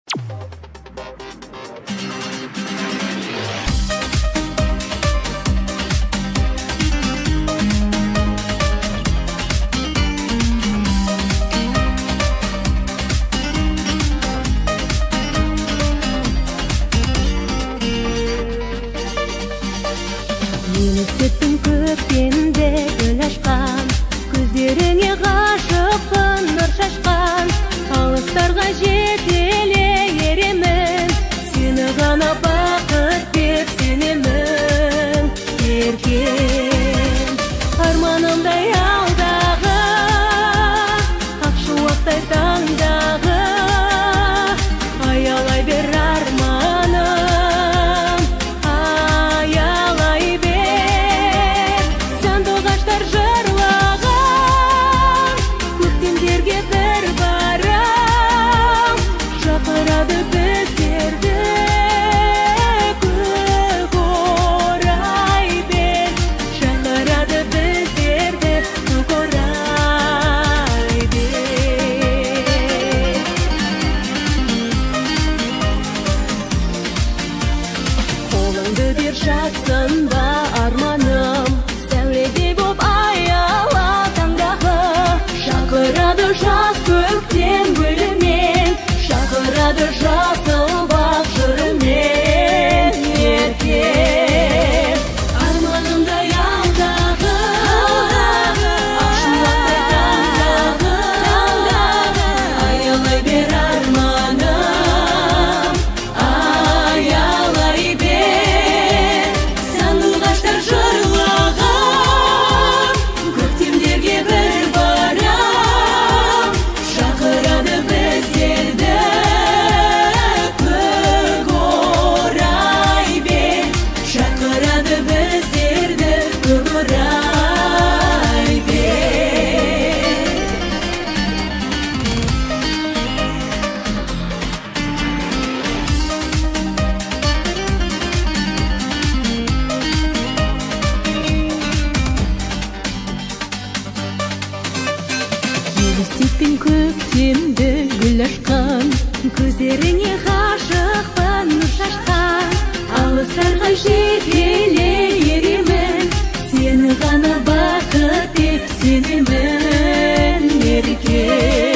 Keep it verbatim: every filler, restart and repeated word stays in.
Елестеттің көктемде гүл ашқан, көздеріңе ғашықпын нұр шашқан. Алыстарға жетеле еремін, сені ғана бақыт деп сенемін. Еркен арманымдай алдағы, ақ шуақтай таңдағы, аялай бер арманым. Жатсын ба арманым, сәуледей боп аяла таңдағы. Шақырады жаз көктем гүлімен, шақырады жасыл бақ жырымен. Еркен арманымдай алдағы, ақ шуақтай таңдағы, аялай бер арманым. Елестеттің көктемді гүл ашқан, көздеріңе ғашықпын нұр шашқан. Алыстарға жетеле еремін, сені ғана бақыт деп сенемін. Еркен